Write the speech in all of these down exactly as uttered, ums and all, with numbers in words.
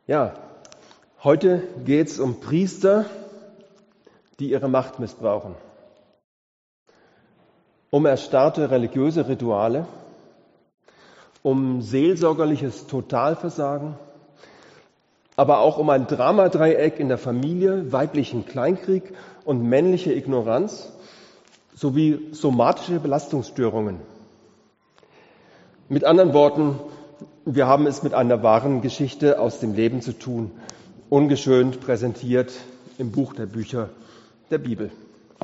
Ja, heute geht es um Priester, die ihre Macht missbrauchen, um erstarrte religiöse Rituale, um seelsorgerliches Totalversagen, aber auch um ein Dramadreieck in der Familie, weiblichen Kleinkrieg und männliche Ignoranz sowie somatische Belastungsstörungen. Mit anderen Worten, wir haben es mit einer wahren Geschichte aus dem Leben zu tun, ungeschönt präsentiert im Buch der Bücher der Bibel.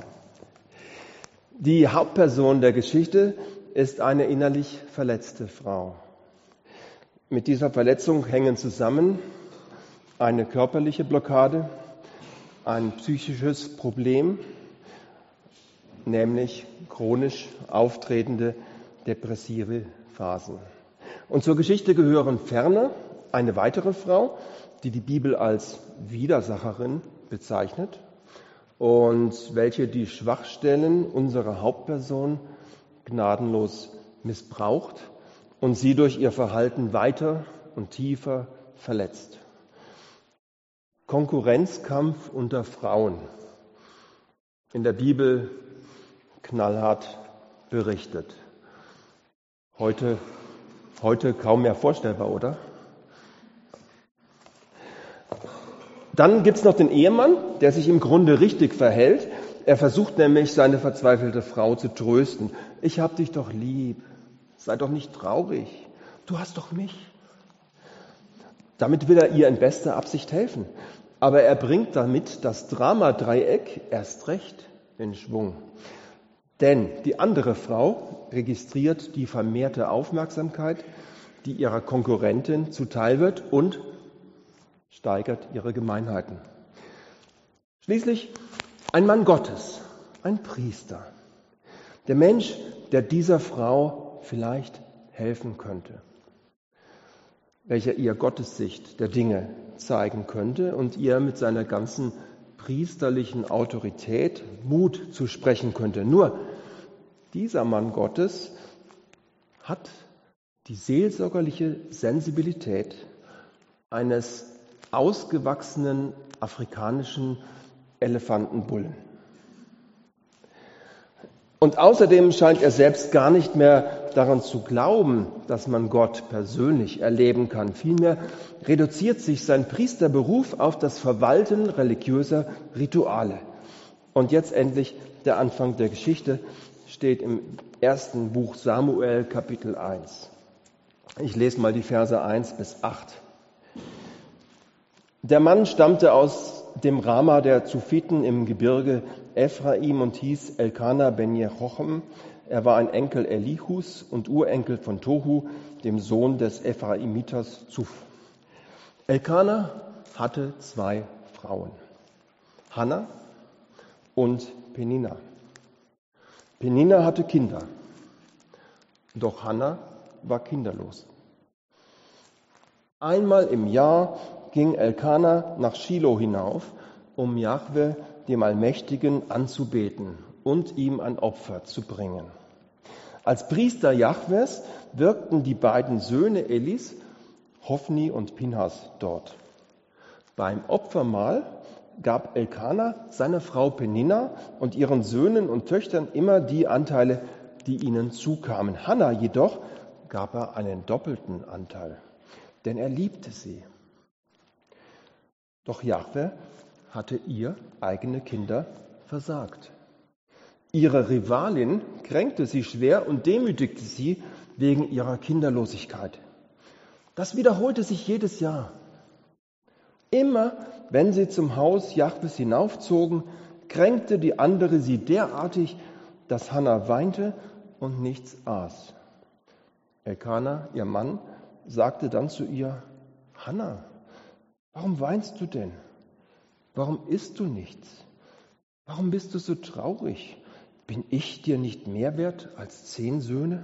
Die Hauptperson der Geschichte ist eine innerlich verletzte Frau. Mit dieser Verletzung hängen zusammen eine körperliche Blockade, ein psychisches Problem, nämlich chronisch auftretende depressive Phasen. Und zur Geschichte gehören ferner eine weitere Frau, die die Bibel als Widersacherin bezeichnet und welche die Schwachstellen unserer Hauptperson gnadenlos missbraucht und sie durch ihr Verhalten weiter und tiefer verletzt. Konkurrenzkampf unter Frauen. In der Bibel knallhart berichtet. Heute Heute kaum mehr vorstellbar, oder? Dann gibt es noch den Ehemann, der sich im Grunde richtig verhält. Er versucht nämlich, seine verzweifelte Frau zu trösten. Ich hab dich doch lieb. Sei doch nicht traurig. Du hast doch mich. Damit will er ihr in bester Absicht helfen. Aber er bringt damit das Dramadreieck erst recht in Schwung. Denn die andere Frau registriert die vermehrte Aufmerksamkeit, die ihrer Konkurrentin zuteil wird und steigert ihre Gemeinheiten. Schließlich ein Mann Gottes, ein Priester. Der Mensch, der dieser Frau vielleicht helfen könnte, welcher ihr Gottessicht der Dinge zeigen könnte und ihr mit seiner ganzen priesterlichen Autorität Mut zu sprechen könnte. Nur dieser Mann Gottes hat die seelsorgerliche Sensibilität eines ausgewachsenen afrikanischen Elefantenbullen. Und außerdem scheint er selbst gar nicht mehr daran zu glauben, dass man Gott persönlich erleben kann. Vielmehr reduziert sich sein Priesterberuf auf das Verwalten religiöser Rituale. Und jetzt endlich der Anfang der Geschichte steht im ersten Buch Samuel, Kapitel eins. Ich lese mal die Verse eins bis acht. Der Mann stammte aus dem Rama der Zufiten im Gebirge Ephraim und hieß Elkana ben Jerocham. Er war ein Enkel Elihus und Urenkel von Tohu, dem Sohn des Ephraimiters Zuf. Elkana hatte zwei Frauen, Hannah und Penina. Penina hatte Kinder, doch Hannah war kinderlos. Einmal im Jahr ging Elkana nach Schilo hinauf, um Jahwe, dem Allmächtigen, anzubeten und ihm ein Opfer zu bringen. Als Priester Jahwes wirkten die beiden Söhne Elis, Hofni und Pinhas, dort. Beim Opfermahl gab Elkana seiner Frau Penina und ihren Söhnen und Töchtern immer die Anteile, die ihnen zukamen. Hannah jedoch gab er einen doppelten Anteil, denn er liebte sie. Doch Jahwe hatte ihr eigene Kinder versagt. Ihre Rivalin kränkte sie schwer und demütigte sie wegen ihrer Kinderlosigkeit. Das wiederholte sich jedes Jahr. Immer, wenn sie zum Haus Jahwes hinaufzogen, kränkte die andere sie derartig, dass Hannah weinte und nichts aß. Elkana, ihr Mann, sagte dann zu ihr: Hannah, warum weinst du denn? Warum isst du nichts? Warum bist du so traurig? Bin ich dir nicht mehr wert als zehn Söhne?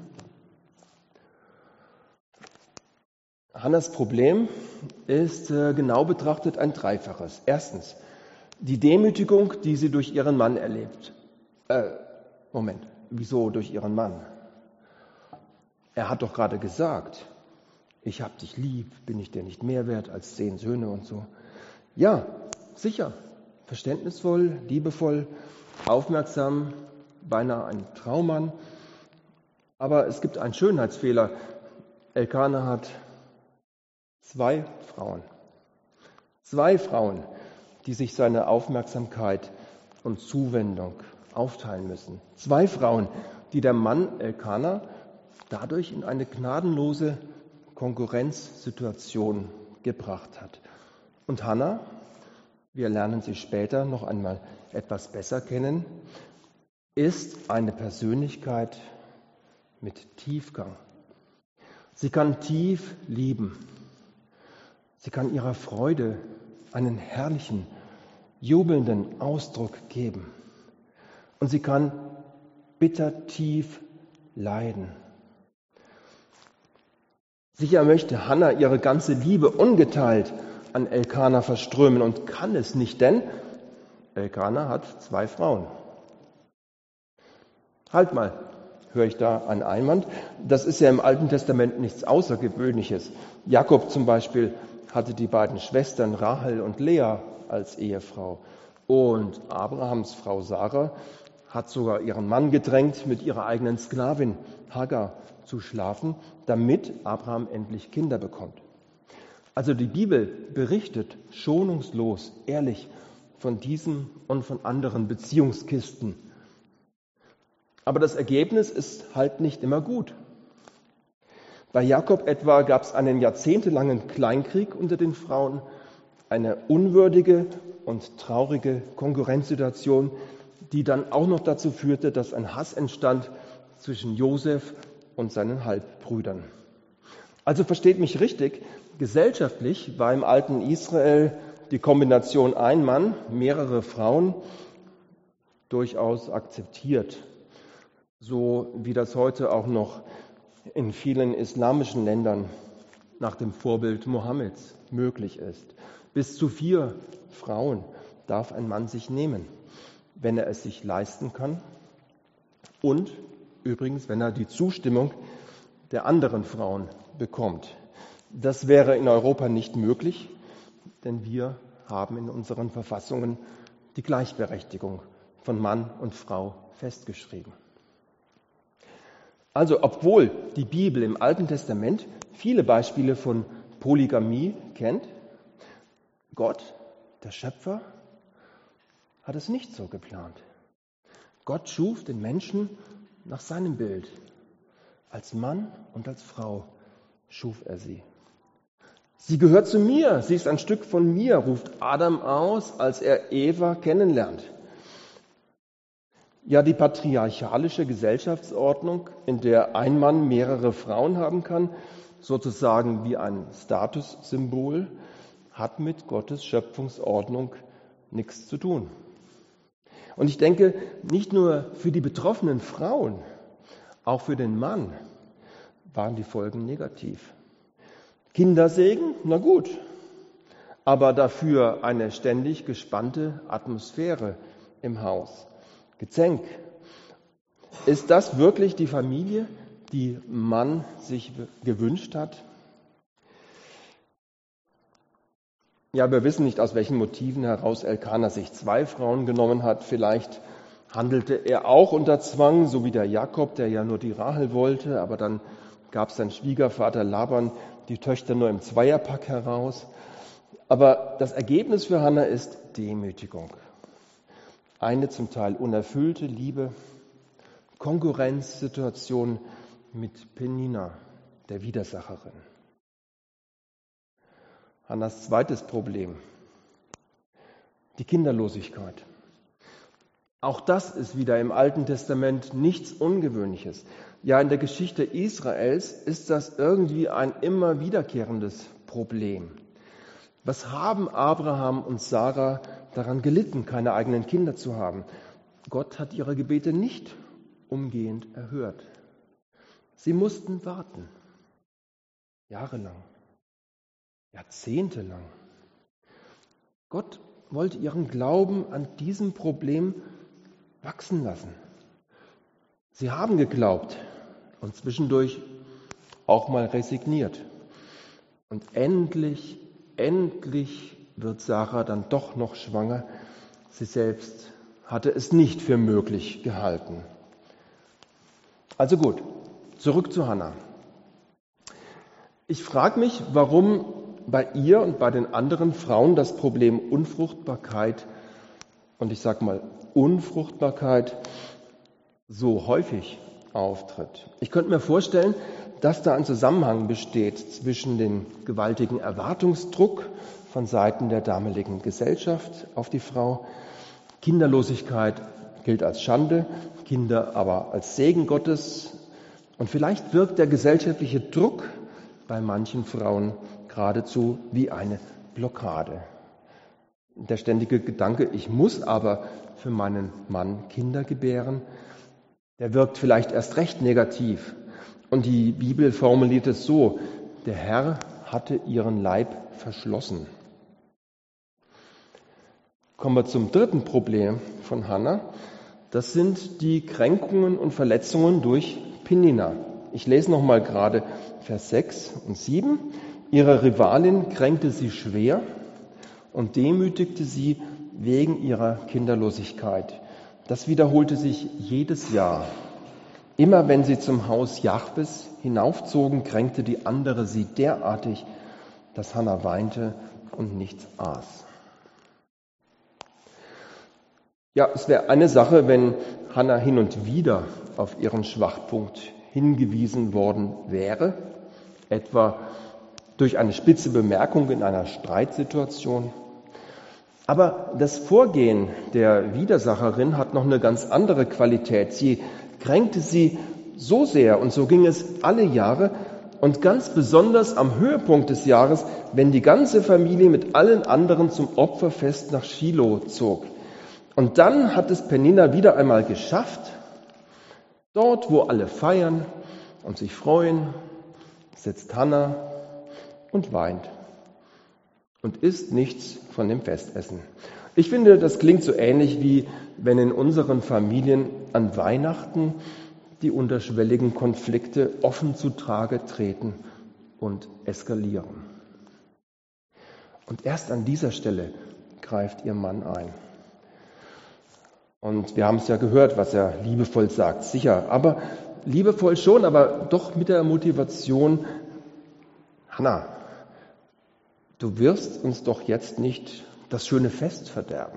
Hannas Problem ist äh, genau betrachtet ein dreifaches. Erstens, die Demütigung, die sie durch ihren Mann erlebt. Äh, Moment, wieso durch ihren Mann? Er hat doch gerade gesagt, Ich hab dich lieb, bin ich dir nicht mehr wert als zehn Söhne und so. Ja, sicher, verständnisvoll, liebevoll, aufmerksam, beinahe ein Traummann. Aber es gibt einen Schönheitsfehler. Elkana hat zwei Frauen. Zwei Frauen, die sich seine Aufmerksamkeit und Zuwendung aufteilen müssen. Zwei Frauen, die der Mann Elkana dadurch in eine gnadenlose Konkurrenzsituation gebracht hat. Und Hannah, wir lernen sie später noch einmal etwas besser kennen, ist eine Persönlichkeit mit Tiefgang. Sie kann tief lieben. Sie kann ihrer Freude einen herrlichen, jubelnden Ausdruck geben. Und sie kann bitter tief leiden. Sicher möchte Hannah ihre ganze Liebe ungeteilt an Elkana verströmen und kann es nicht, denn Elkana hat zwei Frauen. Halt mal, höre ich da einen Einwand. Das ist ja im Alten Testament nichts Außergewöhnliches. Jakob zum Beispiel hatte die beiden Schwestern Rahel und Lea als Ehefrau. Und Abrahams Frau Sarah hat sogar ihren Mann gedrängt, mit ihrer eigenen Sklavin Hagar zu schlafen, damit Abraham endlich Kinder bekommt. Also die Bibel berichtet schonungslos, ehrlich von diesen und von anderen Beziehungskisten. Aber das Ergebnis ist halt nicht immer gut. Bei Jakob etwa gab es einen jahrzehntelangen Kleinkrieg unter den Frauen, eine unwürdige und traurige Konkurrenzsituation, die dann auch noch dazu führte, dass ein Hass entstand zwischen Josef und seinen Halbbrüdern. Also versteht mich richtig, gesellschaftlich war im alten Israel die Kombination ein Mann, mehrere Frauen durchaus akzeptiert. So wie das heute auch noch in vielen islamischen Ländern nach dem Vorbild Mohammeds möglich ist. Bis zu vier Frauen darf ein Mann sich nehmen, wenn er es sich leisten kann und übrigens, wenn er die Zustimmung der anderen Frauen bekommt. Das wäre in Europa nicht möglich, denn wir haben in unseren Verfassungen die Gleichberechtigung von Mann und Frau festgeschrieben. Also, obwohl die Bibel im Alten Testament viele Beispiele von Polygamie kennt, Gott, der Schöpfer, hat es nicht so geplant. Gott schuf den Menschen nach seinem Bild. Als Mann und als Frau schuf er sie. Sie gehört zu mir, sie ist ein Stück von mir, ruft Adam aus, als er Eva kennenlernt. Ja, die patriarchalische Gesellschaftsordnung, in der ein Mann mehrere Frauen haben kann, sozusagen wie ein Statussymbol, hat mit Gottes Schöpfungsordnung nichts zu tun. Und ich denke, nicht nur für die betroffenen Frauen, auch für den Mann waren die Folgen negativ. Kindersegen, na gut, aber dafür eine ständig gespannte Atmosphäre im Haus. Gezänk. Ist das wirklich die Familie, die man sich gewünscht hat? Ja, wir wissen nicht, aus welchen Motiven heraus Elkana sich zwei Frauen genommen hat. Vielleicht handelte er auch unter Zwang, so wie der Jakob, der ja nur die Rahel wollte, aber dann gab sein Schwiegervater Laban die Töchter nur im Zweierpack heraus. Aber das Ergebnis für Hannah ist Demütigung. Eine zum Teil unerfüllte Liebe, Konkurrenzsituation mit Penina, der Widersacherin. Hannas zweites Problem, die Kinderlosigkeit. Auch das ist wieder im Alten Testament nichts Ungewöhnliches. Ja, in der Geschichte Israels ist das irgendwie ein immer wiederkehrendes Problem. Was haben Abraham und Sarah daran gelitten, keine eigenen Kinder zu haben? Gott hat ihre Gebete nicht umgehend erhört. Sie mussten warten, jahrelang. Jahrzehntelang. Gott wollte ihren Glauben an diesem Problem wachsen lassen. Sie haben geglaubt und zwischendurch auch mal resigniert. Und endlich, endlich wird Sarah dann doch noch schwanger. Sie selbst hatte es nicht für möglich gehalten. Also gut, zurück zu Hannah. Ich frage mich, warum bei ihr und bei den anderen Frauen das Problem Unfruchtbarkeit, und ich sage mal Unfruchtbarkeit, so häufig auftritt. Ich könnte mir vorstellen, dass da ein Zusammenhang besteht zwischen dem gewaltigen Erwartungsdruck von Seiten der damaligen Gesellschaft auf die Frau. Kinderlosigkeit gilt als Schande, Kinder aber als Segen Gottes. Und vielleicht wirkt der gesellschaftliche Druck bei manchen Frauen geradezu wie eine Blockade. Der ständige Gedanke, ich muss aber für meinen Mann Kinder gebären, der wirkt vielleicht erst recht negativ. Und die Bibel formuliert es so: Der Herr hatte ihren Leib verschlossen. Kommen wir zum dritten Problem von Hannah. Das sind die Kränkungen und Verletzungen durch Penina. Ich lese nochmal gerade Vers sechs und sieben. Ihre Rivalin kränkte sie schwer und demütigte sie wegen ihrer Kinderlosigkeit. Das wiederholte sich jedes Jahr. Immer wenn sie zum Haus Jahwes hinaufzogen, kränkte die andere sie derartig, dass Hannah weinte und nichts aß. Ja, es wäre eine Sache, wenn Hannah hin und wieder auf ihren Schwachpunkt hingewiesen worden wäre, etwa durch eine spitze Bemerkung in einer Streitsituation. Aber das Vorgehen der Widersacherin hat noch eine ganz andere Qualität. Sie kränkte sie so sehr, und so ging es alle Jahre und ganz besonders am Höhepunkt des Jahres, wenn die ganze Familie mit allen anderen zum Opferfest nach Schilo zog. Und dann hat es Penina wieder einmal geschafft, dort, wo alle feiern und sich freuen, sitzt Hannah und weint und isst nichts von dem Festessen. Ich finde, das klingt so ähnlich wie wenn in unseren Familien an Weihnachten die unterschwelligen Konflikte offen zutage treten und eskalieren. Und erst an dieser Stelle greift ihr Mann ein. Und wir haben es ja gehört, was er liebevoll sagt, sicher, aber liebevoll schon, aber doch mit der Motivation: Hannah, du wirst uns doch jetzt nicht das schöne Fest verderben.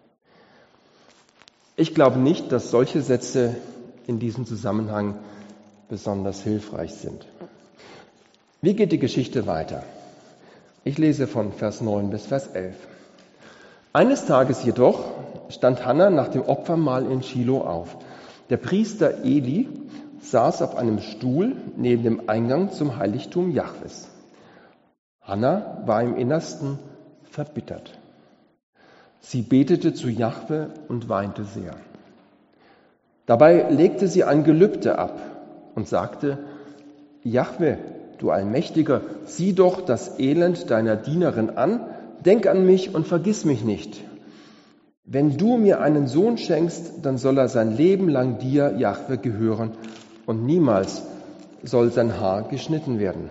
Ich glaube nicht, dass solche Sätze in diesem Zusammenhang besonders hilfreich sind. Wie geht die Geschichte weiter? Ich lese von Vers neun bis Vers elf. Eines Tages jedoch stand Hannah nach dem Opfermahl in Schilo auf. Der Priester Eli saß auf einem Stuhl neben dem Eingang zum Heiligtum Jahwes. Hannah war im Innersten verbittert. Sie betete zu Jahwe und weinte sehr. Dabei legte sie ein Gelübde ab und sagte: Jahwe, du Allmächtiger, sieh doch das Elend deiner Dienerin an, denk an mich und vergiss mich nicht. Wenn du mir einen Sohn schenkst, dann soll er sein Leben lang dir, Jahwe, gehören und niemals soll sein Haar geschnitten werden.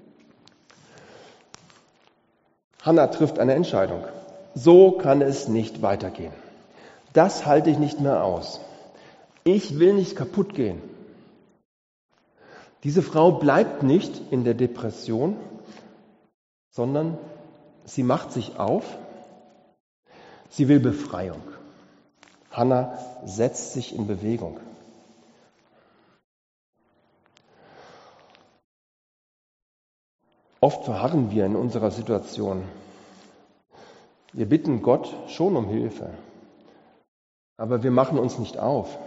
Hannah trifft eine Entscheidung. So kann es nicht weitergehen. Das halte ich nicht mehr aus. Ich will nicht kaputt gehen. Diese Frau bleibt nicht in der Depression, sondern sie macht sich auf. Sie will Befreiung. Hannah setzt sich in Bewegung. Oft verharren wir in unserer Situation. Wir bitten Gott schon um Hilfe, aber wir machen uns nicht auf.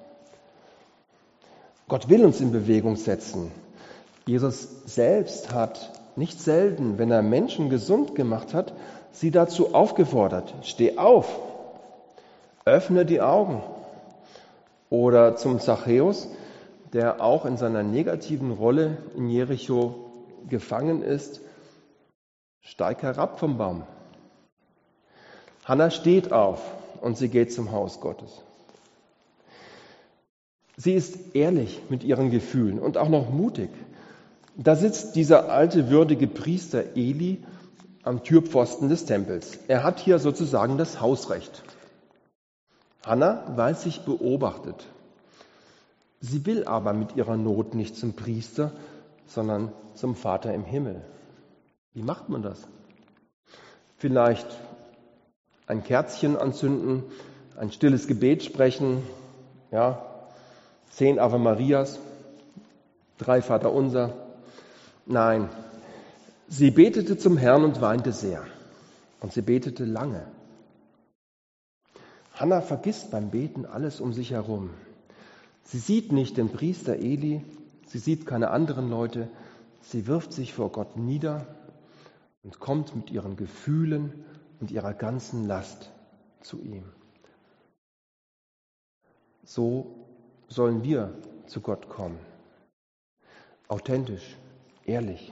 Gott will uns in Bewegung setzen. Jesus selbst hat nicht selten, wenn er Menschen gesund gemacht hat, sie dazu aufgefordert: Steh auf, öffne die Augen. Oder zum Zachäus, der auch in seiner negativen Rolle in Jericho gefangen ist: Steig herab vom Baum. Hannah steht auf und sie geht zum Haus Gottes. Sie ist ehrlich mit ihren Gefühlen und auch noch mutig. Da sitzt dieser alte, würdige Priester Eli am Türpfosten des Tempels. Er hat hier sozusagen das Hausrecht. Hannah weiß sich beobachtet. Sie will aber mit ihrer Not nicht zum Priester, sondern zum Vater im Himmel. Wie macht man das? Vielleicht ein Kerzchen anzünden, ein stilles Gebet sprechen, ja, zehn Ave Marias, drei Vaterunser. Nein, sie betete zum Herrn und weinte sehr. Und sie betete lange. Hannah vergisst beim Beten alles um sich herum. Sie sieht nicht den Priester Eli, sie sieht keine anderen Leute. Sie wirft sich vor Gott nieder und kommt mit ihren Gefühlen und ihrer ganzen Last zu ihm. So sollen wir zu Gott kommen. Authentisch, ehrlich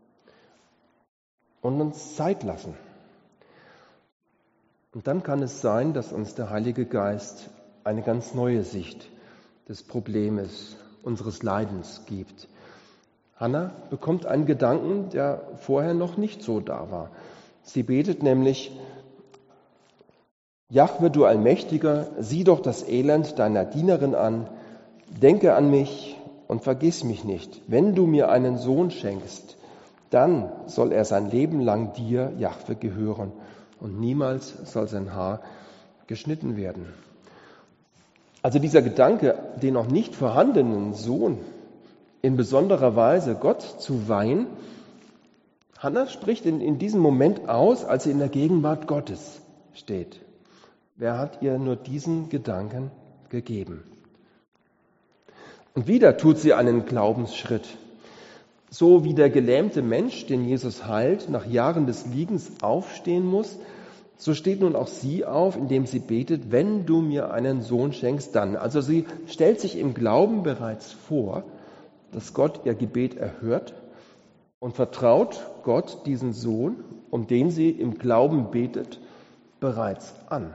und uns Zeit lassen. Und dann kann es sein, dass uns der Heilige Geist eine ganz neue Sicht des Problems, unseres Leidens gibt. Hannah bekommt einen Gedanken, der vorher noch nicht so da war. Sie betet nämlich: Jahwe, du Allmächtiger, sieh doch das Elend deiner Dienerin an, denke an mich und vergiss mich nicht. Wenn du mir einen Sohn schenkst, dann soll er sein Leben lang dir, Jahwe, gehören, und niemals soll sein Haar geschnitten werden. Also dieser Gedanke, den noch nicht vorhandenen Sohn in besonderer Weise Gott zu weihen, Hannah spricht in, in diesem Moment aus, als sie in der Gegenwart Gottes steht. Wer hat ihr nur diesen Gedanken gegeben? Und wieder tut sie einen Glaubensschritt. So wie der gelähmte Mensch, den Jesus heilt, nach Jahren des Liegens aufstehen muss, so steht nun auch sie auf, indem sie betet: Wenn du mir einen Sohn schenkst, dann. Also sie stellt sich im Glauben bereits vor, dass Gott ihr Gebet erhört und vertraut Gott diesen Sohn, um den sie im Glauben betet, bereits an.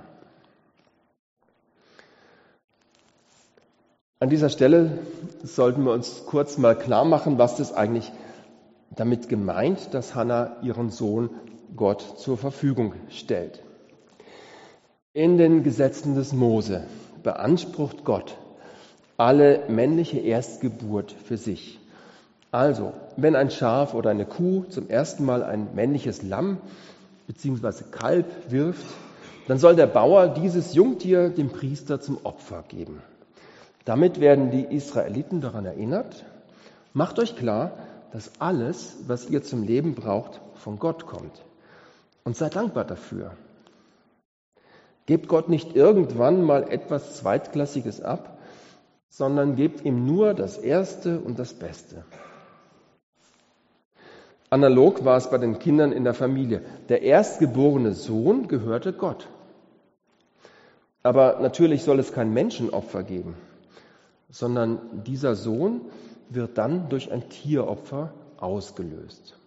An dieser Stelle sollten wir uns kurz mal klar machen, was das eigentlich damit gemeint, dass Hannah ihren Sohn Gott zur Verfügung stellt. In den Gesetzen des Mose beansprucht Gott alle männliche Erstgeburt für sich. Also, wenn ein Schaf oder eine Kuh zum ersten Mal ein männliches Lamm bzw. Kalb wirft, dann soll der Bauer dieses Jungtier dem Priester zum Opfer geben. Damit werden die Israeliten daran erinnert: Macht euch klar, dass alles, was ihr zum Leben braucht, von Gott kommt. Und seid dankbar dafür. Gebt Gott nicht irgendwann mal etwas Zweitklassiges ab, sondern gebt ihm nur das Erste und das Beste. Analog war es bei den Kindern in der Familie. Der erstgeborene Sohn gehörte Gott. Aber natürlich soll es kein Menschenopfer geben, sondern dieser Sohn wird dann durch ein Tieropfer ausgelöst.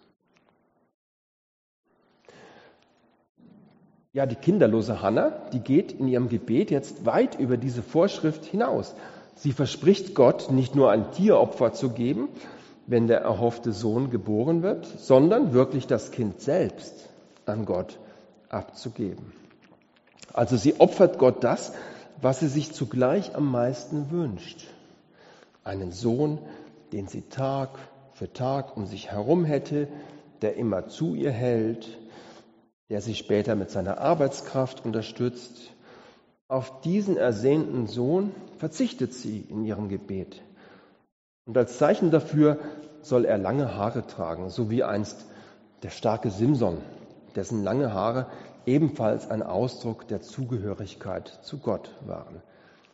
Ja, die kinderlose Hannah, die geht in ihrem Gebet jetzt weit über diese Vorschrift hinaus. Sie verspricht Gott, nicht nur ein Tieropfer zu geben, wenn der erhoffte Sohn geboren wird, sondern wirklich das Kind selbst an Gott abzugeben. Also sie opfert Gott das, was sie sich zugleich am meisten wünscht. Einen Sohn, den sie Tag für Tag um sich herum hätte, der immer zu ihr hält, der sie später mit seiner Arbeitskraft unterstützt. Auf diesen ersehnten Sohn verzichtet sie in ihrem Gebet. Und als Zeichen dafür soll er lange Haare tragen, so wie einst der starke Simson, dessen lange Haare ebenfalls ein Ausdruck der Zugehörigkeit zu Gott waren.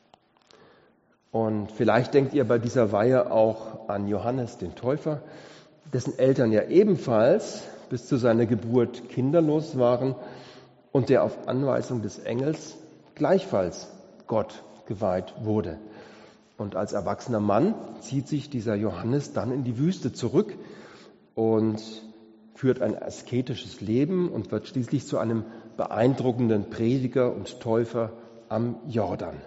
Und vielleicht denkt ihr bei dieser Weihe auch an Johannes den Täufer, dessen Eltern ja ebenfalls bis zu seiner Geburt kinderlos waren und der auf Anweisung des Engels gleichfalls Gott geweiht wurde. Und als erwachsener Mann zieht sich dieser Johannes dann in die Wüste zurück und führt ein asketisches Leben und wird schließlich zu einem beeindruckenden Prediger und Täufer am Jordan.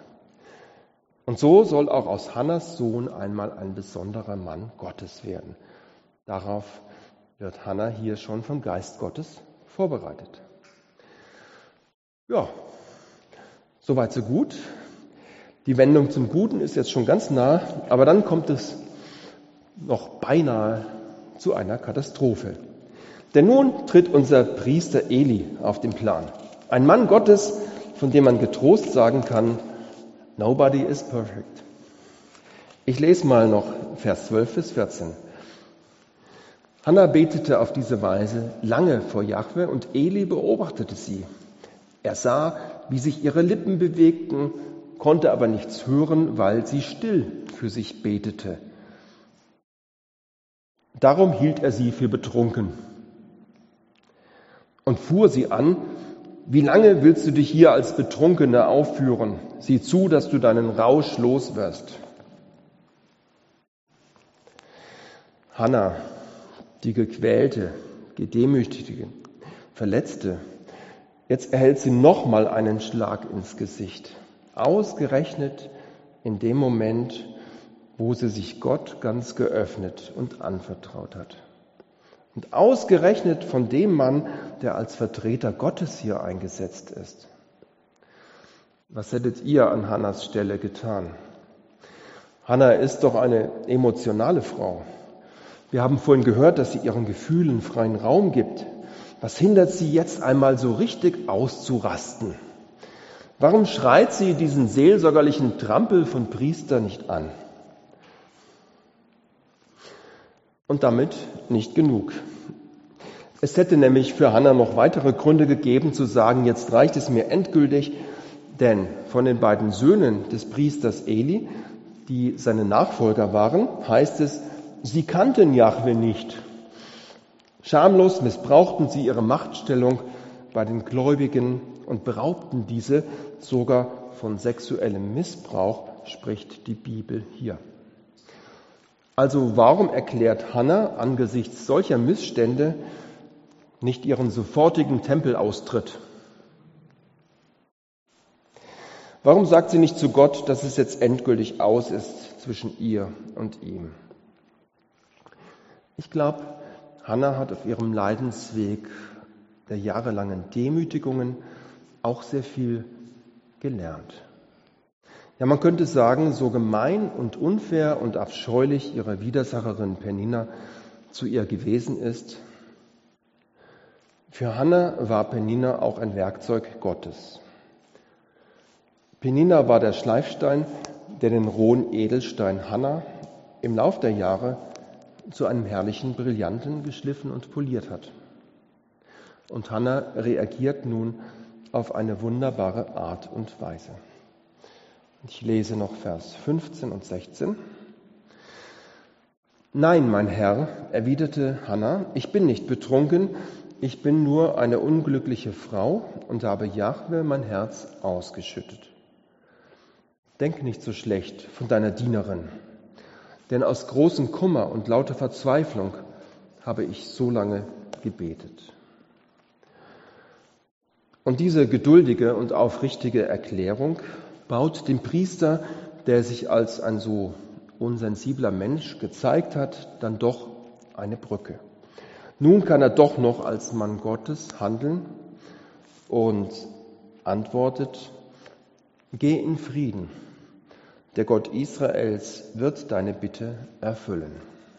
Und so soll auch aus Hannas Sohn einmal ein besonderer Mann Gottes werden. Darauf wird Hannah hier schon vom Geist Gottes vorbereitet. Ja, soweit so gut. Die Wendung zum Guten ist jetzt schon ganz nah, aber dann kommt es noch beinahe zu einer Katastrophe. Denn nun tritt unser Priester Eli auf den Plan. Ein Mann Gottes, von dem man getrost sagen kann, nobody is perfect. Ich lese mal noch Vers zwölf bis vierzehn. Hannah betete auf diese Weise lange vor Jahwe und Eli beobachtete sie. Er sah, wie sich ihre Lippen bewegten, konnte aber nichts hören, weil sie still für sich betete. Darum hielt er sie für betrunken und fuhr sie an: Wie lange willst du dich hier als Betrunkene aufführen? Sieh zu, dass du deinen Rausch los wirst. Hannah, die gequälte, gedemütigte, verletzte, jetzt erhält sie nochmal einen Schlag ins Gesicht. Ausgerechnet in dem Moment, wo sie sich Gott ganz geöffnet und anvertraut hat. Und ausgerechnet von dem Mann, der als Vertreter Gottes hier eingesetzt ist. Was hättet ihr an Hannahs Stelle getan? Hannah ist doch eine emotionale Frau. Wir haben vorhin gehört, dass sie ihren Gefühlen freien Raum gibt. Was hindert sie jetzt einmal so richtig auszurasten? Warum schreit sie diesen seelsorgerlichen Trampel von Priester nicht an? Und damit nicht genug. Es hätte nämlich für Hannah noch weitere Gründe gegeben, zu sagen, jetzt reicht es mir endgültig, denn von den beiden Söhnen des Priesters Eli, die seine Nachfolger waren, heißt es, sie kannten Jahwe nicht. Schamlos missbrauchten sie ihre Machtstellung bei den Gläubigen und beraubten diese sogar von sexuellem Missbrauch, spricht die Bibel hier. Also warum erklärt Hannah angesichts solcher Missstände nicht ihren sofortigen Tempelaustritt? Warum sagt sie nicht zu Gott, dass es jetzt endgültig aus ist zwischen ihr und ihm? Ich glaube, Hannah hat auf ihrem Leidensweg der jahrelangen Demütigungen auch sehr viel gelernt. Ja, man könnte sagen, so gemein und unfair und abscheulich ihre Widersacherin Penina zu ihr gewesen ist, für Hannah war Penina auch ein Werkzeug Gottes. Penina war der Schleifstein, der den rohen Edelstein Hannah im Lauf der Jahre zu einem herrlichen Brillanten geschliffen und poliert hat. Und Hannah reagiert nun auf eine wunderbare Art und Weise. Ich lese noch Vers fünfzehn und sechzehn. Nein, mein Herr, erwiderte Hannah, ich bin nicht betrunken, ich bin nur eine unglückliche Frau und habe Jahwe mein Herz ausgeschüttet. Denk nicht so schlecht von deiner Dienerin, denn aus großem Kummer und lauter Verzweiflung habe ich so lange gebetet. Und diese geduldige und aufrichtige Erklärung baut dem Priester, der sich als ein so unsensibler Mensch gezeigt hat, dann doch eine Brücke. Nun kann er doch noch als Mann Gottes handeln und antwortet: Geh in Frieden. Der Gott Israels wird deine Bitte erfüllen.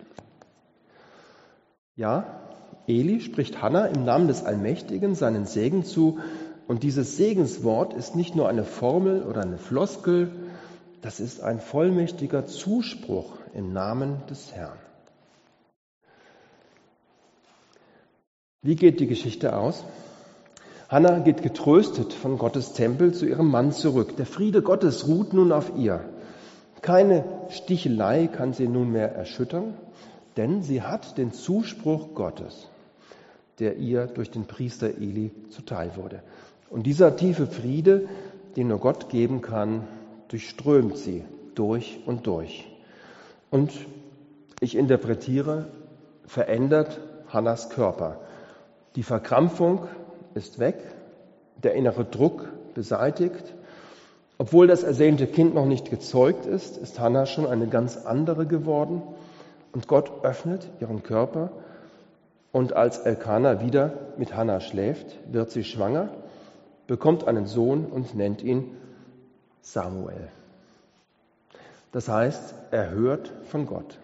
Ja, Eli spricht Hannah im Namen des Allmächtigen seinen Segen zu. Und dieses Segenswort ist nicht nur eine Formel oder eine Floskel, das ist ein vollmächtiger Zuspruch im Namen des Herrn. Wie geht die Geschichte aus? Hannah geht getröstet von Gottes Tempel zu ihrem Mann zurück. Der Friede Gottes ruht nun auf ihr. Keine Stichelei kann sie nunmehr erschüttern, denn sie hat den Zuspruch Gottes, der ihr durch den Priester Eli zuteil wurde. Und dieser tiefe Friede, den nur Gott geben kann, durchströmt sie durch und durch. Und ich interpretiere, verändert Hannahs Körper. Die Verkrampfung ist weg, der innere Druck beseitigt. Obwohl das ersehnte Kind noch nicht gezeugt ist, ist Hannah schon eine ganz andere geworden. Und Gott öffnet ihren Körper und als Elkana wieder mit Hannah schläft, wird sie schwanger, bekommt einen Sohn und nennt ihn Samuel. Das heißt, er hört von Gott.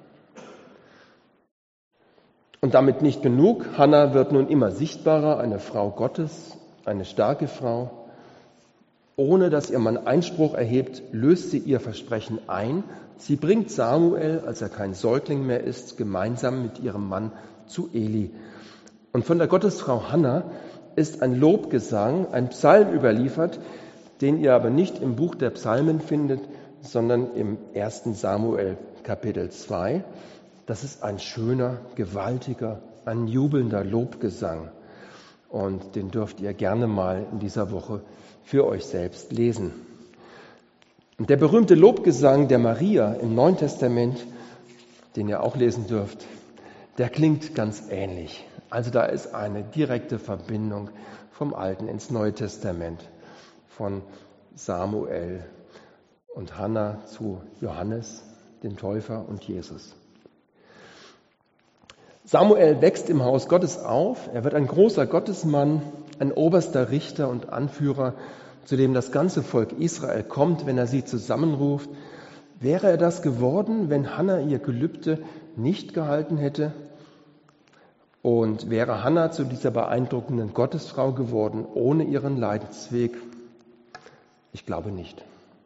Und damit nicht genug. Hannah wird nun immer sichtbarer, eine Frau Gottes, eine starke Frau. Ohne dass ihr Mann Einspruch erhebt, löst sie ihr Versprechen ein. Sie bringt Samuel, als er kein Säugling mehr ist, gemeinsam mit ihrem Mann zu Eli. Und von der Gottesfrau Hannah ist ein Lobgesang, ein Psalm überliefert, den ihr aber nicht im Buch der Psalmen findet, sondern im ersten Samuel Kapitel zwei. Das ist ein schöner, gewaltiger, ein jubelnder Lobgesang. Und den dürft ihr gerne mal in dieser Woche für euch selbst lesen. Und der berühmte Lobgesang der Maria im Neuen Testament, den ihr auch lesen dürft, der klingt ganz ähnlich. Also da ist eine direkte Verbindung vom Alten ins Neue Testament, von Samuel und Hannah zu Johannes, dem Täufer, und Jesus. Samuel wächst im Haus Gottes auf, er wird ein großer Gottesmann, ein oberster Richter und Anführer, zu dem das ganze Volk Israel kommt, wenn er sie zusammenruft. Wäre er das geworden, wenn Hannah ihr Gelübde nicht gehalten hätte? Und wäre Hannah zu dieser beeindruckenden Gottesfrau geworden, ohne ihren Leidensweg? Ich glaube nicht.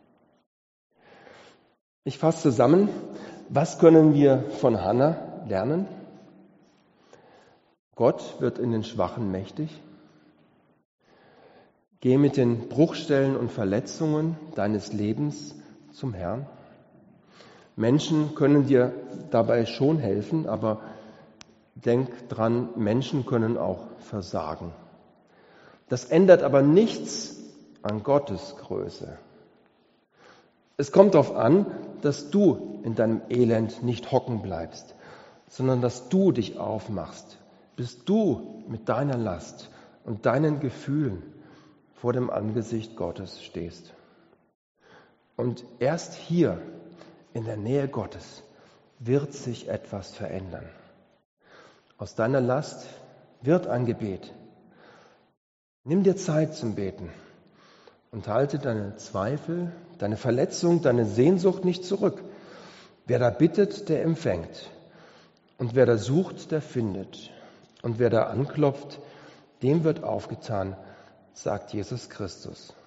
Ich fasse zusammen, was können wir von Hannah lernen? Gott wird in den Schwachen mächtig. Geh mit den Bruchstellen und Verletzungen deines Lebens zum Herrn. Menschen können dir dabei schon helfen, aber denk dran, Menschen können auch versagen. Das ändert aber nichts an Gottes Größe. Es kommt darauf an, dass du in deinem Elend nicht hocken bleibst, sondern dass du dich aufmachst, bis du mit deiner Last und deinen Gefühlen vor dem Angesicht Gottes stehst. Und erst hier in der Nähe Gottes wird sich etwas verändern. Aus deiner Last wird ein Gebet. Nimm dir Zeit zum Beten und halte deine Zweifel, deine Verletzung, deine Sehnsucht nicht zurück. Wer da bittet, der empfängt. Und wer da sucht, der findet. Und wer da anklopft, dem wird aufgetan, sagt Jesus Christus.